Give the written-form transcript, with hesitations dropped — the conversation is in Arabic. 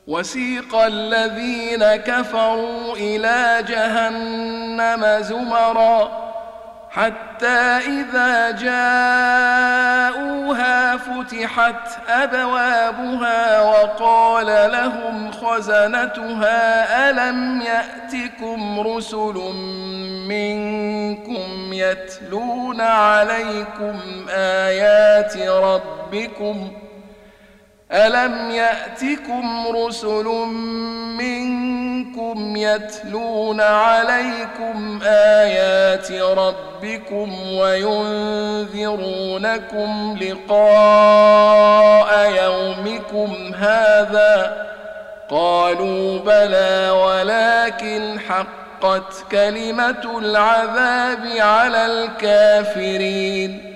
وسيق الذين كفروا إلى جهنم زمرا حتى إذا جاءوها فتحت أبوابها وقال لهم خزنتها ألم يأتكم رسل منكم يتلون عليكم آيات ربكم ألم يأتكم رسل منكم يتلون عليكم آيات ربكم وينذرونكم لقاء يومكم هذا قالوا بلى ولكن حقت كلمة العذاب على الكافرين